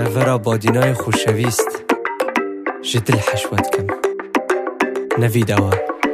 ورا بادینای خوشویست جدل حشوت کم نوید اوا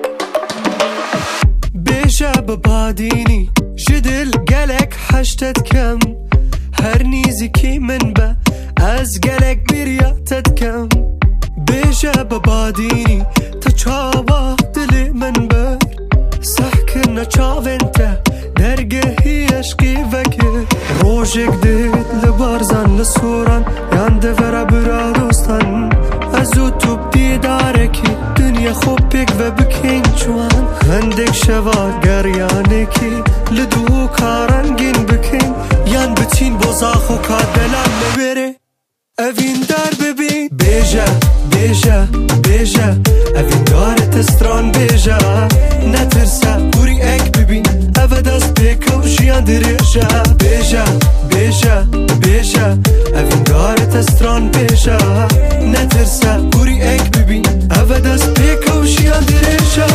بیشه ببادینی جدل گلک حشتت کم هر نیزی کی من به از گلک بیریاتت کم بیشه ببادینی تا چاوا دل من بر سحکن چاونته درگهی عشقی وکر روشک دید لبارزن لسوران یانده ورا برا دوستان از او توب دیدارکی دنیا خوب بک و بکین چوان هندک شوا گریانه کی لدو کارنگین بکین یان بچین بوزاخو کا دلم نبره اوین دار ببین بیجه بیجه بیجه اوین دارت استران بیجه نترسه بوری اک ببین او دست بکو جیان دریجه بیجه بیجه بیجه اوین دارت استران بیجه نترسه بوری اک ببین او دست بکو جیان دریجه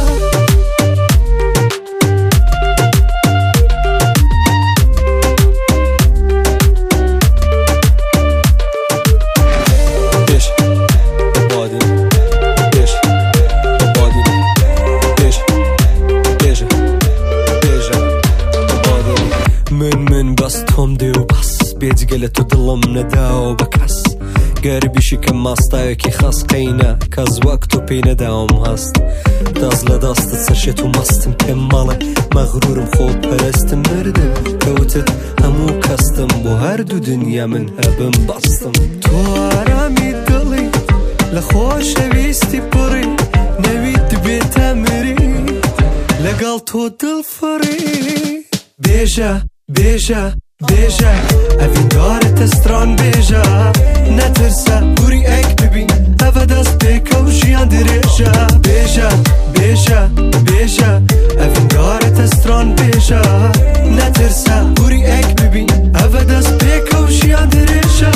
من بس تام دیو بس بیت گل تو دلم نداو بکس گربیشی که ماستای کی خاص قینه کاز وقتو پینه دام هست دازل داست سرشتو ماستم کماله مغرورم خوب پرستم مردم کوتت همو کستم بو هر دو دنیا من هبم باستم تو آرامی دلی لخوش ویستی پری نوید بیتا مری لگل تو دل فری بیجه بیجه بیجه اوین دارت استران بیجه نترسه بوری اک ببین او دست بکو جیان دریجه بیجه بیجه بیجه اوین دارت استران بیجه نترسه بوری اک ببین او دست بکو جیان دریجه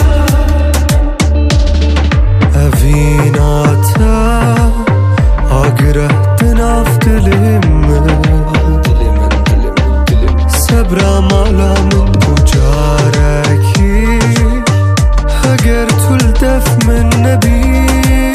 اوین آتا آگره دناف دلیم صبر مالا من بجارکی اگر طول دف من نبی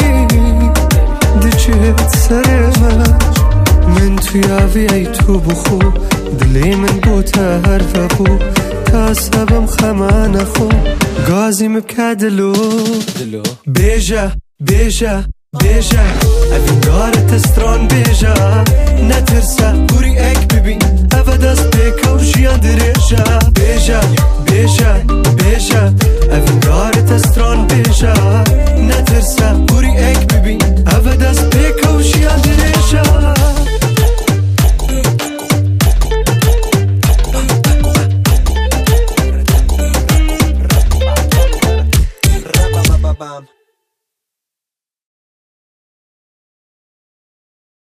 دجت سرمه من توی آوی تو بخو دلی من بوته هر فبو تا سبم خمان خو گازی مبکدلو بیجه بیجه بیجه اوین دارت استران بیجه نترسه بوری اک ببین او دست بکو جیان دریجه بیجه بیجه بیجه اوین دارت استران بیجه نترسه بوری اک ببین او دست بکو جیان دریجه Bam